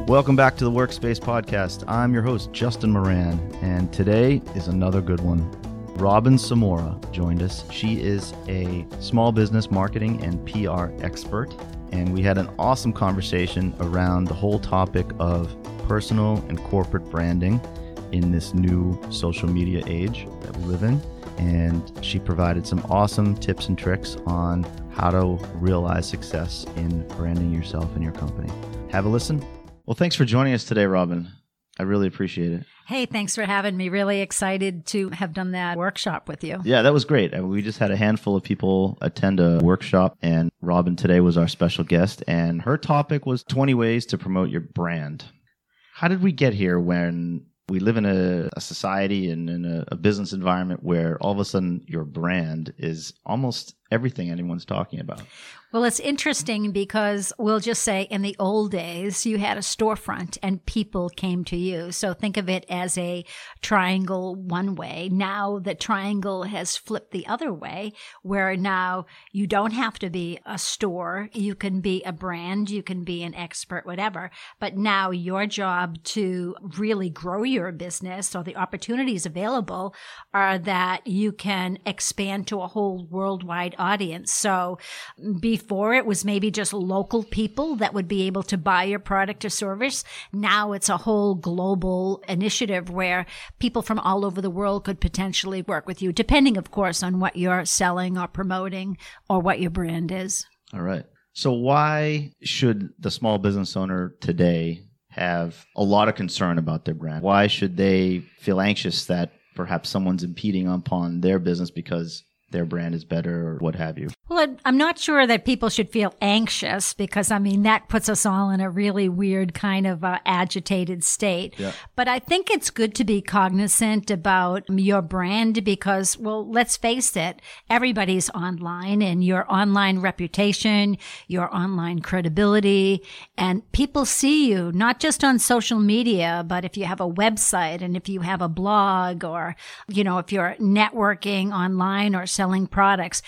Welcome back to the Workspace Podcast. I'm your host, Justin Moran, and today is another good one. Robin Samora joined us. She is a small business marketing and PR expert, and we had an awesome conversation around the whole topic of personal and corporate branding in this new social media age that we live in. And she provided some awesome tips and tricks on how to realize success in branding yourself and your company. Have a listen. Well, thanks for joining us today, Robin. I really appreciate it. Hey, thanks for having me. Really excited to have done that workshop with you. Yeah, that was great. We just had a handful of people attend a workshop, and Robin today was our special guest, and her topic was 20 ways to promote your brand. How did we get here when we live in a society and in a business environment where all of a sudden your brand is almost everything anyone's talking about? Well, it's interesting because we'll just say in the old days, you had a storefront and people came to you. So think of it as a triangle one way. Now the triangle has flipped the other way, where now you don't have to be a store. You can be a brand, you can be an expert, whatever. But now your job to really grow your business, or the opportunities available, are that you can expand to a whole worldwide audience. So before it was maybe just local people that would be able to buy your product or service. Now it's a whole global initiative where people from all over the world could potentially work with you, depending, of course, on what you're selling or promoting or what your brand is. All right. So why should the small business owner today have a lot of concern about their brand? Why should they feel anxious that perhaps someone's impeding upon their business because their brand is better or what have you? Well, I'm not sure that people should feel anxious because, that puts us all in a really weird kind of agitated state. Yeah. But I think it's good to be cognizant about your brand because, well, let's face it, everybody's online, and your online reputation, your online credibility, and people see you not just on social media, but if you have a website and if you have a blog or, if you're networking online or selling products.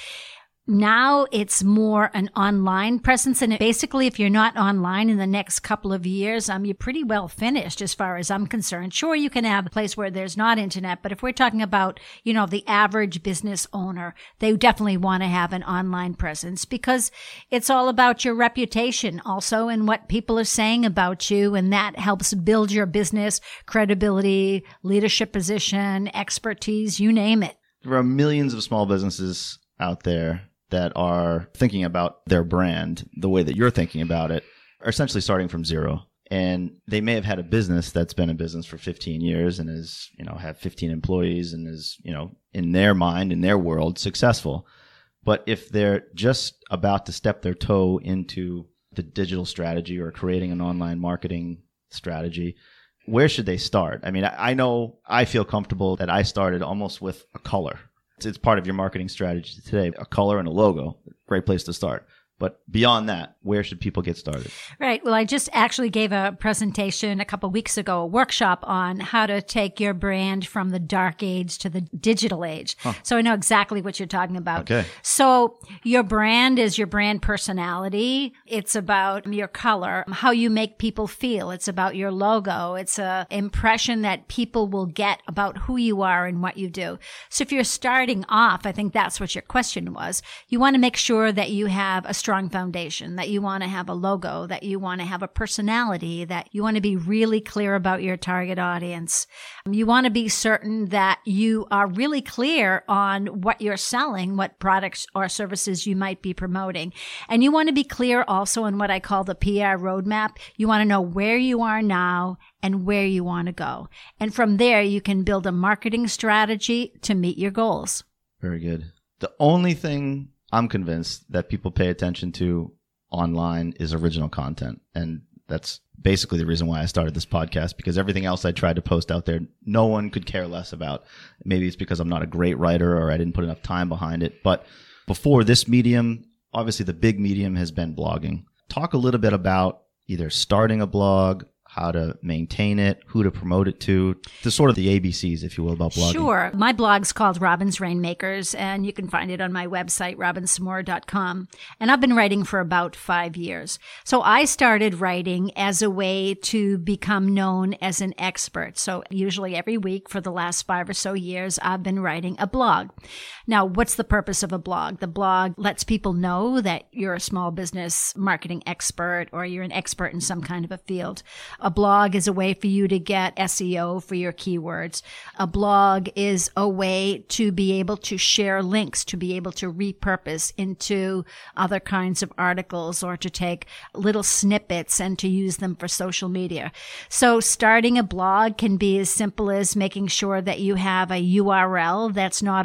Now it's more an online presence. And basically, if you're not online in the next couple of years, you're pretty well finished as far as I'm concerned. Sure, you can have a place where there's not internet, but if we're talking about, the average business owner, they definitely want to have an online presence because it's all about your reputation also and what people are saying about you. And that helps build your business credibility, leadership position, expertise, you name it. There are millions of small businesses out there that are thinking about their brand the way that you're thinking about it, are essentially starting from zero. And they may have had a business that's been in business for 15 years and is, have 15 employees and is, in their mind, in their world, successful. But if they're just about to step their toe into the digital strategy or creating an online marketing strategy, where should they start? I know I feel comfortable that I started almost with a color. It's part of your marketing strategy today, a color and a logo. Great place to start. But beyond that, where should people get started? Right. Well, I just actually gave a presentation a couple of weeks ago, a workshop on how to take your brand from the dark age to the digital age. Huh. So I know exactly what you're talking about. Okay. So your brand is your brand personality. It's about your color, how you make people feel. It's about your logo. It's an impression that people will get about who you are and what you do. So if you're starting off, I think that's what your question was. You want to make sure that you have a strong foundation, that you want to have a logo, that you want to have a personality, that you want to be really clear about your target audience. You want to be certain that you are really clear on what you're selling, what products or services you might be promoting. And you want to be clear also on what I call the PR roadmap. You want to know where you are now and where you want to go. And from there, you can build a marketing strategy to meet your goals. Very good. The only thing I'm convinced that people pay attention to online is original content. And that's basically the reason why I started this podcast, because everything else I tried to post out there, no one could care less about. Maybe it's because I'm not a great writer or I didn't put enough time behind it. But before this medium, obviously the big medium has been blogging. Talk a little bit about either starting a blog, how to maintain it, who to promote it to sort of the ABCs, if you will, about blogging. Sure. My blog's called Robin's Rainmakers, and you can find it on my website, robinsamora.com. And I've been writing for about 5 years. So I started writing as a way to become known as an expert. So usually every week for the last 5 or so years, I've been writing a blog. Now, what's the purpose of a blog? The blog lets people know that you're a small business marketing expert or you're an expert in some kind of a field. A blog is a way for you to get SEO for your keywords. A blog is a way to be able to share links, to be able to repurpose into other kinds of articles or to take little snippets and to use them for social media. So starting a blog can be as simple as making sure that you have a URL that's not a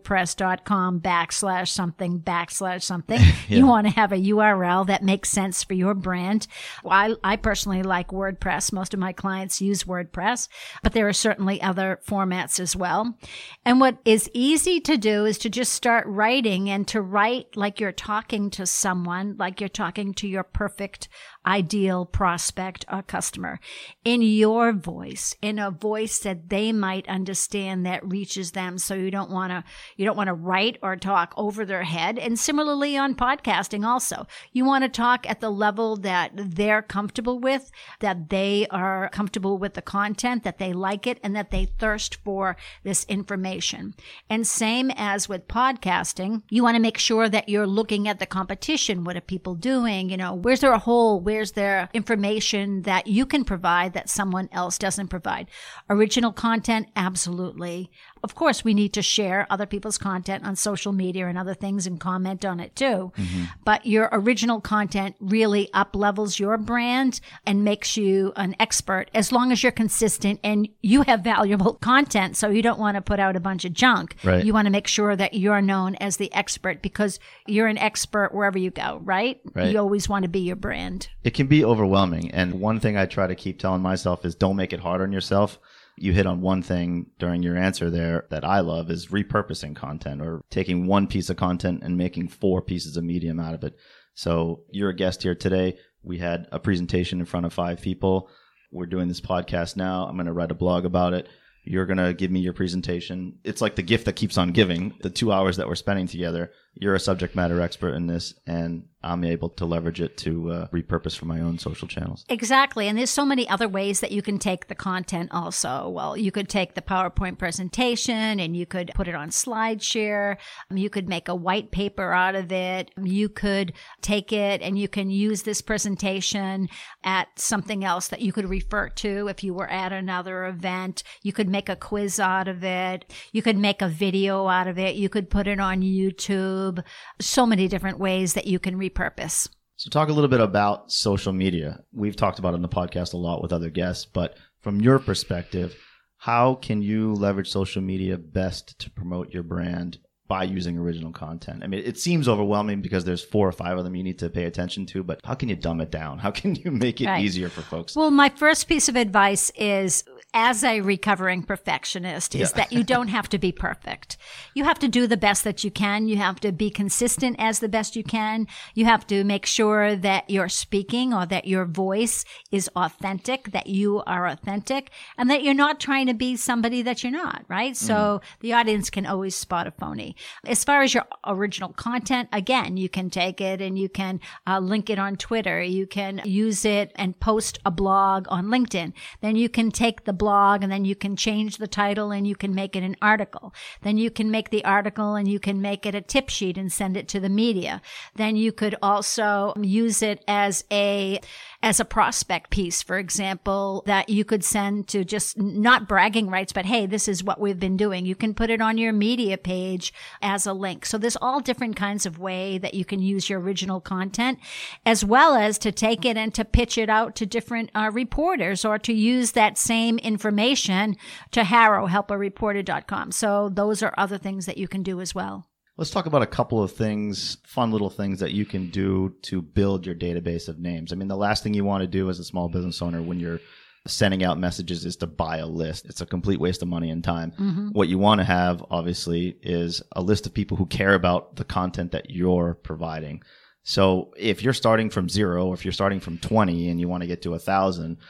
WordPress.com/something/something. Yeah. You want to have a URL that makes sense for your brand. Well, I personally like WordPress. Most of my clients use WordPress, but there are certainly other formats as well. And what is easy to do is to just start writing and to write like you're talking to someone, like you're talking to your perfect ideal prospect or customer in your voice, in a voice that they might understand that reaches them. So you don't want to write or talk over their head. And similarly on podcasting also, you want to talk at the level that they're comfortable with, that they are comfortable with the content, that they like it, and that they thirst for this information. And same as with podcasting, you want to make sure that you're looking at the competition. What are people doing? Where's there a hole? Where's there information that you can provide that someone else doesn't provide? Original content, absolutely. Of course, we need to share other people's content on social media and other things and comment on it too. Mm-hmm. But your original content really up-levels your brand and makes you an expert as long as you're consistent and you have valuable content. So you don't want to put out a bunch of junk. Right. You want to make sure that you're known as the expert because you're an expert wherever you go, right? You always want to be your brand. It can be overwhelming. And one thing I try to keep telling myself is don't make it hard on yourself. You hit on one thing during your answer there that I love is repurposing content or taking one piece of content and making 4 pieces of medium out of it. So you're a guest here today. We had a presentation in front of 5 people. We're doing this podcast now. I'm going to write a blog about it. You're going to give me your presentation. It's like the gift that keeps on giving. The 2 hours that we're spending together, you're a subject matter expert in this, and I'm able to leverage it to repurpose for my own social channels. Exactly. And there's so many other ways that you can take the content also. Well, you could take the PowerPoint presentation and you could put it on SlideShare. You could make a white paper out of it. You could take it and you can use this presentation at something else that you could refer to if you were at another event. You could make a quiz out of it. You could make a video out of it. You could put it on YouTube. So many different ways that you can repurpose. So talk a little bit about social media. We've talked about it in the podcast a lot with other guests, but from your perspective, how can you leverage social media best to promote your brand by using original content? I mean, it seems overwhelming because there's 4 or 5 of them you need to pay attention to, but how can you dumb it down? How can you make it easier for folks? Well, my first piece of advice is, as a recovering perfectionist, is that you don't have to be perfect. You have to do the best that you can. You have to be consistent as the best you can. You have to make sure that you're speaking or that your voice is authentic, that you are authentic, and that you're not trying to be somebody that you're not, right? So the audience can always spot a phony. As far as your original content, again, you can take it and you can link it on Twitter. You can use it and post a blog on LinkedIn. Then you can take the blog and then you can change the title and you can make it an article. Then you can make the article and you can make it a tip sheet and send it to the media. Then you could also use it as a prospect piece, for example, that you could send to just not bragging rights, but hey, this is what we've been doing. You can put it on your media page as a link. So there's all different kinds of way that you can use your original content, as well as to take it and to pitch it out to different reporters or to use that same information to HarrowHelpAreporter.com. So those are other things that you can do as well. Let's talk about a couple of things, fun little things that you can do to build your database of names. I mean, the last thing you want to do as a small business owner when you're sending out messages is to buy a list. It's a complete waste of money and time. Mm-hmm. What you want to have, obviously, is a list of people who care about the content that you're providing. So if you're starting from 0, or if you're starting from 20 and you want to get to 1,000,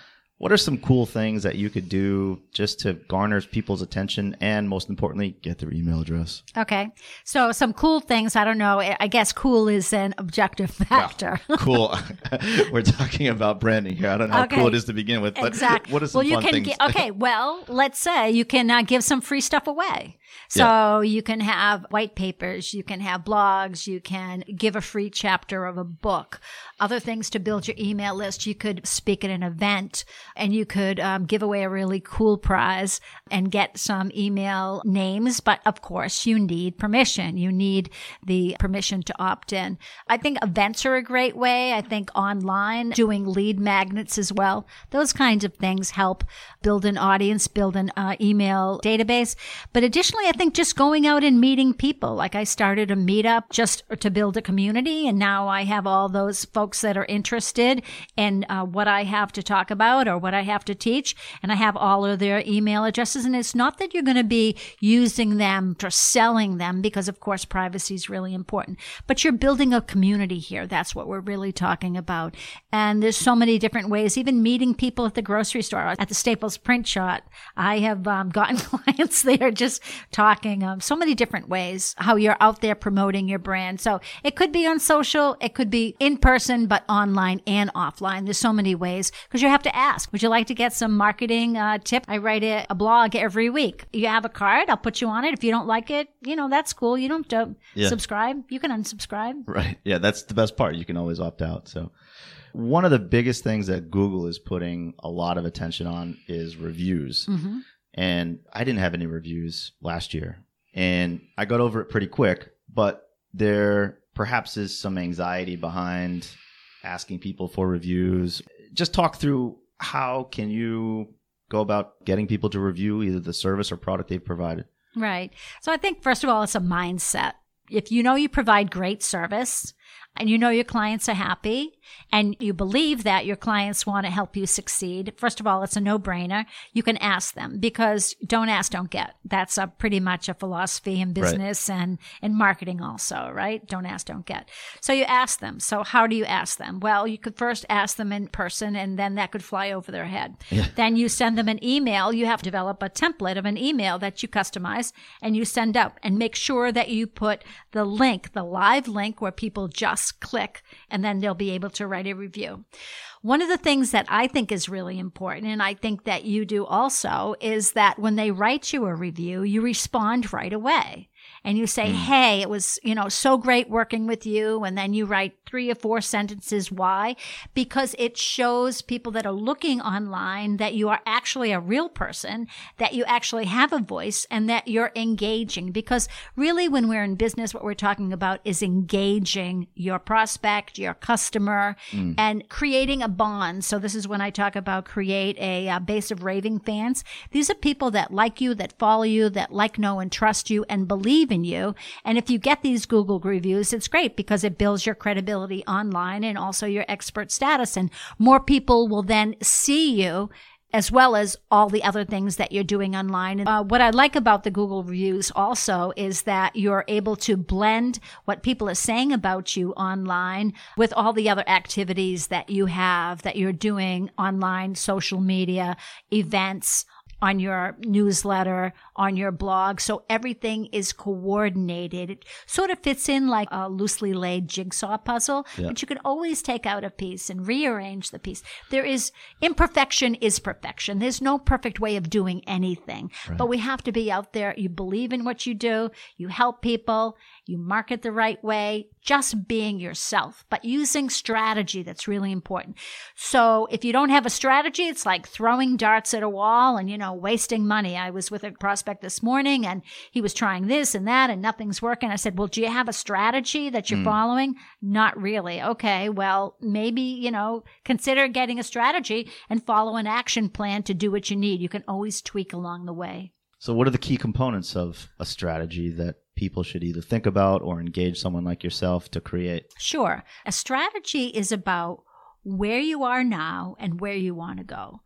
What are some cool things that you could do just to garner people's attention and, most importantly, get their email address? Okay. So some cool things, I don't know. I guess cool is an objective factor. Yeah, cool. We're talking about branding here. I don't know how cool it is to begin with, but exactly. What are some fun things? Well, let's say you can give some free stuff away. So you can have white papers, you can have blogs, you can give a free chapter of a book, other things to build your email list. You could speak at an event, and you could give away a really cool prize and get some email names. But of course, you need permission. You need the permission to opt in. I think events are a great way. I think online, doing lead magnets as well. Those kinds of things help build an audience, build an email database. But additionally, I think just going out and meeting people. Like I started a meetup just to build a community, and now I have all those folks that are interested in what I have to talk about or what I have to teach, and I have all of their email addresses. And it's not that you're going to be using them for selling them, because of course privacy is really important, but you're building a community here. That's what we're really talking about. And there's so many different ways, even meeting people at the grocery store, at the Staples print shop. I have gotten clients there just talking so many different ways how you're out there promoting your brand. So it could be on social, it could be in person, but online and offline. There's so many ways, because you have to ask, would you like to get some marketing tip? I write a blog every week. You have a card, I'll put you on it. If you don't like it, that's cool. You don't have to subscribe. You can unsubscribe. Right. Yeah, that's the best part. You can always opt out. So one of the biggest things that Google is putting a lot of attention on is reviews. Mm-hmm. And I didn't have any reviews last year. And I got over it pretty quick, but there perhaps is some anxiety behind asking people for reviews. Just talk through, how can you go about getting people to review either the service or product they've provided? Right. So I think, first of all, it's a mindset. If you know you provide great service, and you know your clients are happy, and you believe that your clients want to help you succeed, first of all, it's a no-brainer. You can ask them, because don't ask, don't get. That's pretty much a philosophy in business and in marketing also, right? Don't ask, don't get. So you ask them. So how do you ask them? Well, you could first ask them in person, and then that could fly over their head. Yeah. Then you send them an email. You have to develop a template of an email that you customize and you send out, and make sure that you put the link, the live link, where people just click, and then they'll be able to write a review. One of the things that I think is really important, and I think that you do also, is that when they write you a review, you respond right away. And you say, hey, it was, so great working with you. And then you write 3 or 4 sentences. Why? Because it shows people that are looking online that you are actually a real person, that you actually have a voice, and that you're engaging. Because really, when we're in business, what we're talking about is engaging your prospect, your customer, and creating a bond. So this is when I talk about create a base of raving fans. These are people that like you, that follow you, that like, know, and trust you, and believe in you. And if you get these Google reviews, it's great, because it builds your credibility online and also your expert status. And more people will then see you, as well as all the other things that you're doing online. And what I like about the Google reviews also is that you're able to blend what people are saying about you online with all the other activities that you have, that you're doing online, social media, events, on your newsletter, on your blog. So everything is coordinated. It sort of fits in like a loosely laid jigsaw puzzle, but you can always take out a piece and rearrange the piece. Imperfection is perfection. There's no perfect way of doing anything, but we have to be out there. You believe in what you do. You help people. You market the right way, just being yourself, but using strategy. That's really important. So if you don't have a strategy, it's like throwing darts at a wall and, wasting money. I was with a prospect this morning, and he was trying this and that, and nothing's working. I said, well, do you have a strategy that you're following? Not really. Okay, well, maybe, consider getting a strategy and follow an action plan to do what you need. You can always tweak along the way. So what are the key components of a strategy that people should either think about or engage someone like yourself to create? Sure. A strategy is about where you are now and where you want to go.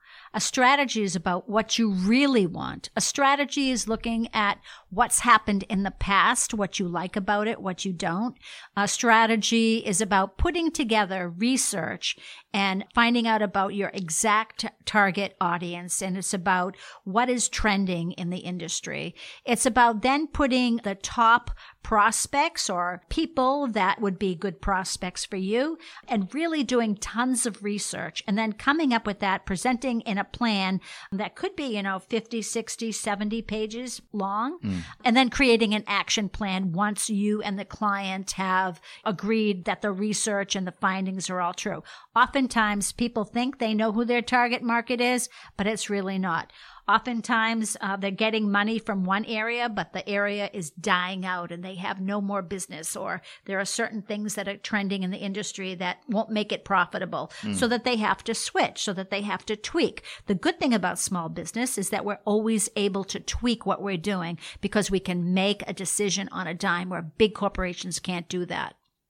A strategy is about what you really want. A strategy is looking at what's happened in the past, what you like about it, what you don't. A strategy is about putting together research and finding out about your exact target audience. And it's about what is trending in the industry. It's about then putting the top prospects or people that would be good prospects for you and really doing tons of research and then coming up with that, presenting in a plan that could be, 50, 60, 70 pages long, and then creating an action plan once you and the client have agreed that the research and the findings are all true. Oftentimes people think they know who their target market is, but it's really not. Oftentimes, they're getting money from one area, but the area is dying out and they have no more business, or there are certain things that are trending in the industry that won't make it profitable, so that they have to switch, so that they have to tweak. The good thing about small business is that we're always able to tweak what we're doing because we can make a decision on a dime where big corporations can't do that.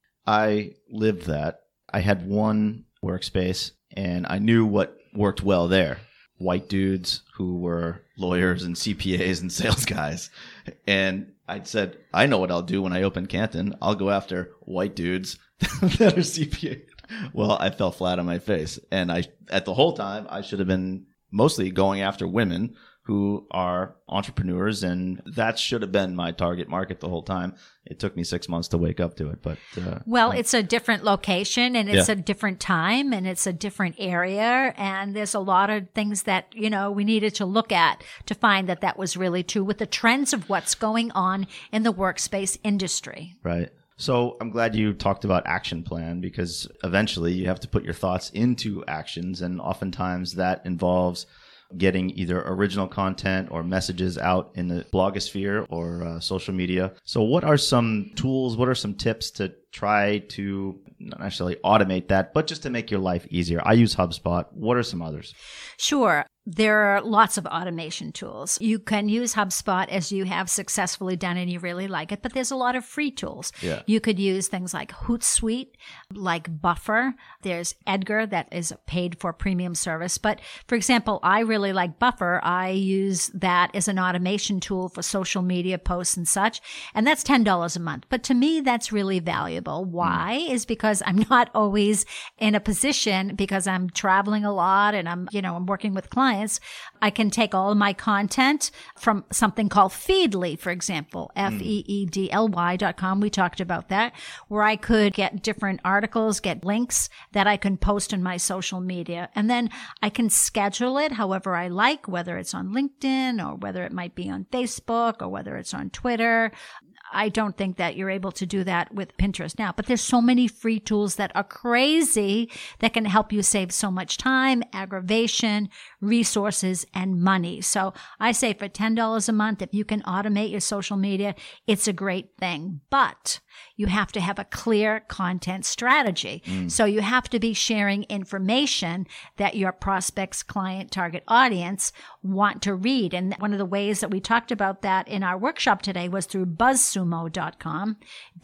I lived that. I had one workspace and I knew what worked well there. White dudes who were lawyers and CPAs and sales guys. And I said, I know what I'll do when I open Canton. I'll go after white dudes that are CPAs. Well, I fell flat on my face. And at the whole time, I should have been mostly going after women who are entrepreneurs, and that should have been my target market the whole time. It took me 6 months to wake up to it, but it's a different location and it's a different time and it's a different area, and there's a lot of things that we needed to look at to find that was really true with the trends of what's going on in the workspace industry. Right. So I'm glad you talked about action plan, because eventually you have to put your thoughts into actions, and oftentimes that involves getting either original content or messages out in the blogosphere or social media. So what are some tools, what are some tips to try to not necessarily automate that, but just to make your life easier? I use HubSpot. What are some others? Sure. There are lots of automation tools. You can use HubSpot as you have successfully done and you really like it, but there's a lot of free tools. Yeah. You could use things like Hootsuite, like Buffer. There's Edgar that is paid for premium service. But for example, I really like Buffer. I use that as an automation tool for social media posts and such. And that's $10 a month. But to me, that's really valuable. Why? Is because I'm not always in a position, because I'm traveling a lot and I'm working with clients. I can take all of my content from something called Feedly, for example, FEEDLY.com. We talked about that, where I could get different articles, get links that I can post on my social media. And then I can schedule it however I like, whether it's on LinkedIn or whether it might be on Facebook or whether it's on Twitter. I don't think that you're able to do that with Pinterest now, but there's so many free tools that are crazy that can help you save so much time, aggravation, resources, and money. So I say for $10 a month, if you can automate your social media, it's a great thing. But you have to have a clear content strategy. So you have to be sharing information that your prospects, client, target audience want to read. And one of the ways that we talked about that in our workshop today was through BuzzSumo.com,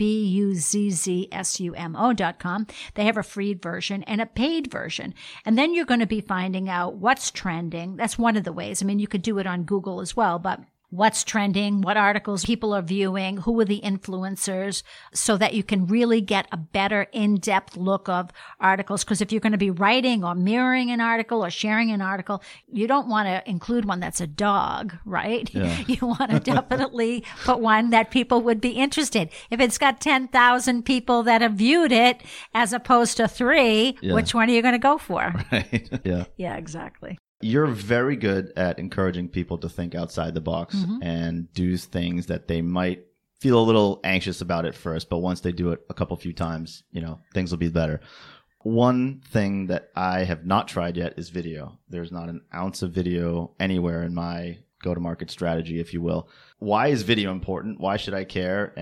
BuzzSumo.com. They have a free version and a paid version. And then you're going to be finding out what's trending. That's one of the ways. I mean, you could do it on Google as well, but what's trending, what articles people are viewing, who are the influencers, so that you can really get a better in-depth look of articles. Because if you're going to be writing or mirroring an article or sharing an article, you don't want to include one that's a dog, right? Yeah. You want to definitely put one that people would be interested. If it's got 10,000 people that have viewed it as opposed to 3, which one are you going to go for? Right. Yeah. Yeah, exactly. You're very good at encouraging people to think outside the box and do things that they might feel a little anxious about at first, but once they do it a few times, things will be better. One thing that I have not tried yet is video. There's not an ounce of video anywhere in my go-to-market strategy, if you will. Why is video important? Why should I care? And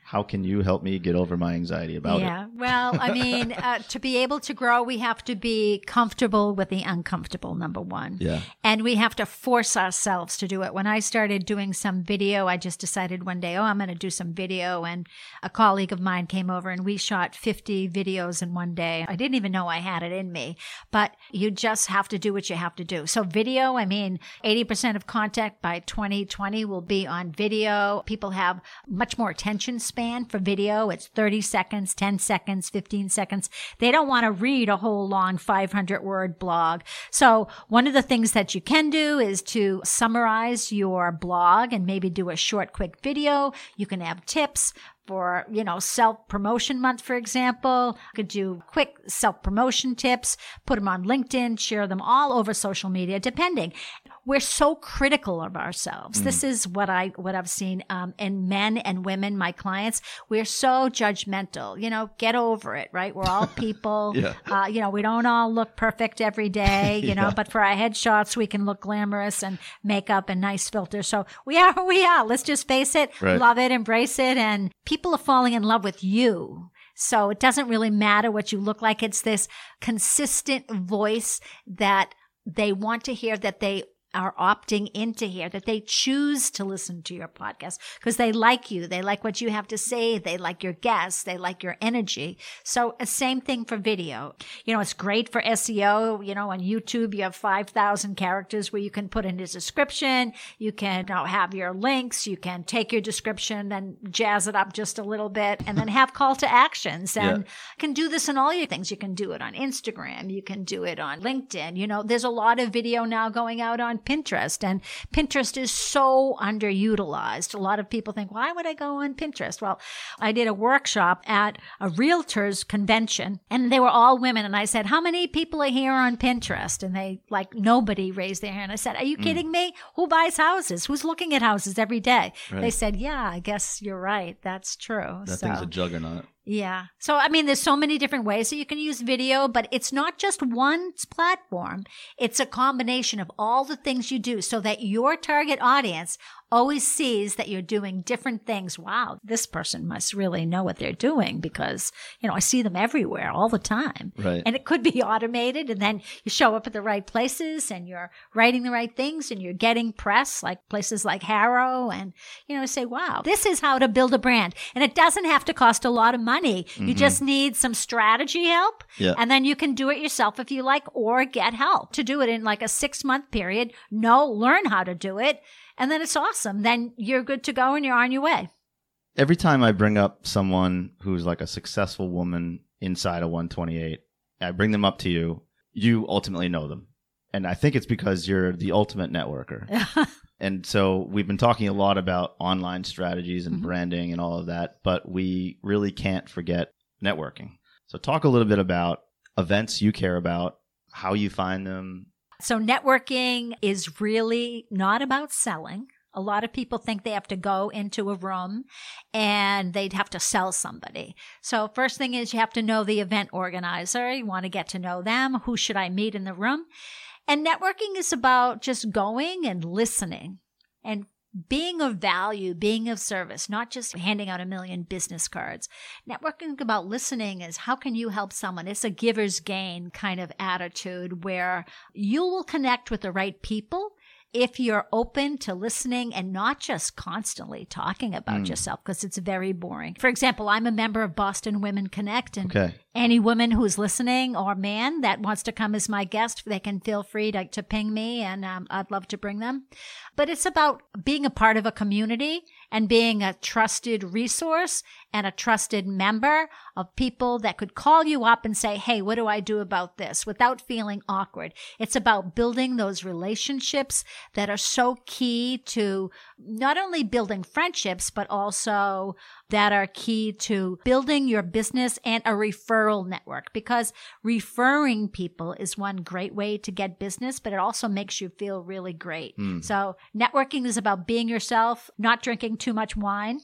How can you help me get over my anxiety about it? Yeah. Well, I mean, to be able to grow, we have to be comfortable with the uncomfortable, number one. Yeah. And we have to force ourselves to do it. When I started doing some video, I just decided one day, I'm going to do some video. And a colleague of mine came over and we shot 50 videos in one day. I didn't even know I had it in me, but you just have to do what you have to do. So video, I mean, 80% of content by 2020 will be on video. People have much more attention span for video. It's 30 seconds, 10 seconds, 15 seconds. They don't want to read a whole long 500-word blog. So one of the things that you can do is to summarize your blog and maybe do a short, quick video. You can have tips for, self-promotion month, for example. You could do quick self-promotion tips, put them on LinkedIn, share them all over social media, depending. We're so critical of ourselves. This is what I've seen in men and women, my clients. We're so judgmental. Get over it, right? We're all people. Yeah. We don't all look perfect every day, but for our headshots, we can look glamorous and makeup and nice filters. So we are who we are. Let's just face it, Right. Love it, embrace it. And people are falling in love with you. So it doesn't really matter what you look like. It's this consistent voice that they want to hear, that they are opting in to hear, that they choose to listen to your podcast because they like you. They like what you have to say. They like your guests. They like your energy. So same thing for video. It's great for SEO. On YouTube, you have 5,000 characters where you can put in a description. You can have your links. You can take your description and jazz it up just a little bit and then have call to actions. And you can do this in all your things. You can do it on Instagram. You can do it on LinkedIn. There's a lot of video now going out on Pinterest, and Pinterest is so underutilized. A lot of people think, why would I go on Pinterest? Well, I did a workshop at a realtors convention and they were all women. And I said, how many people are here on Pinterest? And nobody raised their hand. I said, are you kidding me? Who buys houses? Who's looking at houses every day? Right. They said, yeah, I guess you're right. That's true. That thing's a juggernaut. Yeah. So, there's so many different ways that you can use video, but it's not just one platform. It's a combination of all the things you do so that your target audience always sees that you're doing different things. Wow, this person must really know what they're doing because, I see them everywhere all the time. Right. And it could be automated, and then you show up at the right places and you're writing the right things and you're getting press like places like Harrow and, say, wow, this is how to build a brand. And it doesn't have to cost a lot of money. You just need some strategy help. Yeah. And then you can do it yourself if you like, or get help to do it in like a 6-month period. Learn how to do it. And then it's awesome. Then you're good to go and you're on your way. Every time I bring up someone who's like a successful woman inside of 128, I bring them up to you, you ultimately know them. And I think it's because you're the ultimate networker. And so we've been talking a lot about online strategies and branding and all of that, but we really can't forget networking. So talk a little bit about events you care about, how you find them. So networking is really not about selling. A lot of people think they have to go into a room and they'd have to sell somebody. So first thing is you have to know the event organizer. You want to get to know them. Who should I meet in the room? And networking is about just going and listening and being of value, being of service, not just handing out 1 million business cards. Networking about listening is how can you help someone? It's a giver's gain kind of attitude where you will connect with the right people if you're open to listening and not just constantly talking about yourself, because it's very boring. For example, I'm a member of Boston Women Connect, and any woman who's listening or man that wants to come as my guest, they can feel free to ping me, and I'd love to bring them. But it's about being a part of a community and being a trusted resource and a trusted member of people that could call you up and say, hey, what do I do about this? Without feeling awkward. It's about building those relationships that are so key to not only building friendships, but also that are key to building your business and a referral network, because referring people is one great way to get business, but it also makes you feel really great. So networking is about being yourself, not drinking too much wine,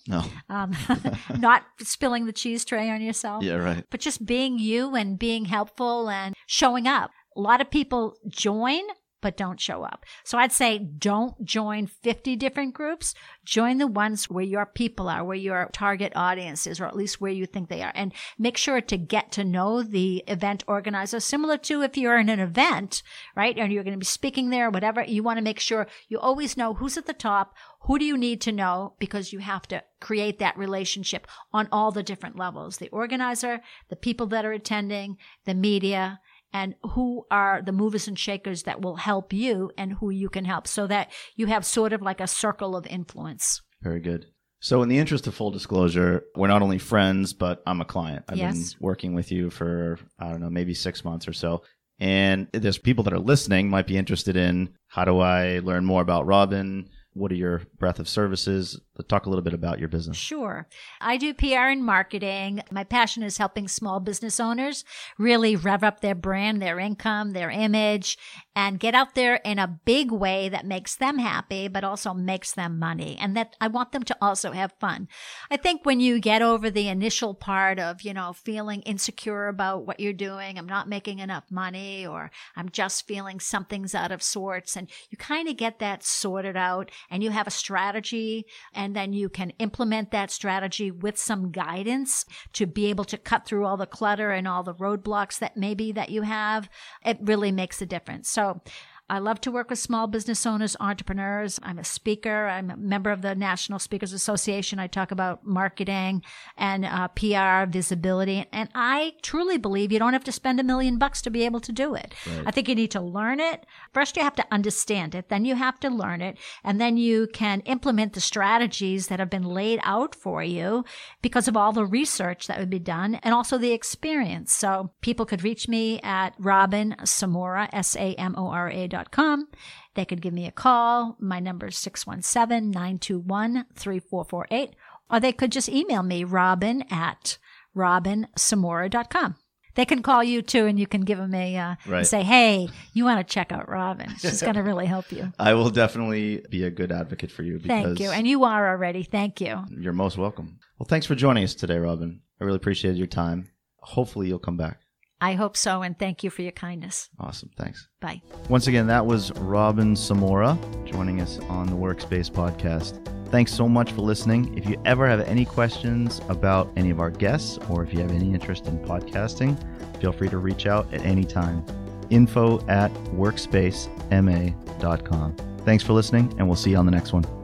not spilling the cheese tray on yourself, but just being you and being helpful and showing up. A lot of people join but don't show up. So I'd say don't join 50 different groups. Join the ones where your people are, where your target audience is, or at least where you think they are. And make sure to get to know the event organizer, similar to if you're in an event, right? And you're going to be speaking there, whatever. You want to make sure you always know who's at the top, who do you need to know, because you have to create that relationship on all the different levels. The organizer, the people that are attending, the media, and who are the movers and shakers that will help you and who you can help, so that you have sort of like a circle of influence. Very good. So in the interest of full disclosure, we're not only friends, but I'm a client. I've been working with you for, I don't know, maybe 6 months or so. And there's people that are listening might be interested in, how do I learn more about Robin? What are your breadth of services? Talk a little bit about your business. Sure. I do PR and marketing. My passion is helping small business owners really rev up their brand, their income, their image, and get out there in a big way that makes them happy, but also makes them money. And that I want them to also have fun. I think when you get over the initial part of, feeling insecure about what you're doing, I'm not making enough money, or I'm just feeling something's out of sorts, and you kind of get that sorted out and you have a strategy, and then you can implement that strategy with some guidance to be able to cut through all the clutter and all the roadblocks that you have. It really makes a difference. So I love to work with small business owners, entrepreneurs. I'm a speaker. I'm a member of the National Speakers Association. I talk about marketing and PR, visibility. And I truly believe you don't have to spend $1 million to be able to do it. Right. I think you need to learn it. First, you have to understand it. Then you have to learn it. And then you can implement the strategies that have been laid out for you because of all the research that would be done and also the experience. So people could reach me at Robin Samora, SAMORA.com. They could give me a call. My number is 617-921-3448. Or they could just email me, robin@robinsamora.com. They can call you too, and you can give them say, hey, you want to check out Robin. She's going to really help you. I will definitely be a good advocate for you. Thank you. And you are already. Thank you. You're most welcome. Well, thanks for joining us today, Robin. I really appreciated your time. Hopefully you'll come back. I hope so, and thank you for your kindness. Awesome. Thanks. Bye. Once again, that was Robin Samora joining us on the Workspace podcast. Thanks so much for listening. If you ever have any questions about any of our guests, or if you have any interest in podcasting, feel free to reach out at any time. info@workspacema.com. Thanks for listening, and we'll see you on the next one.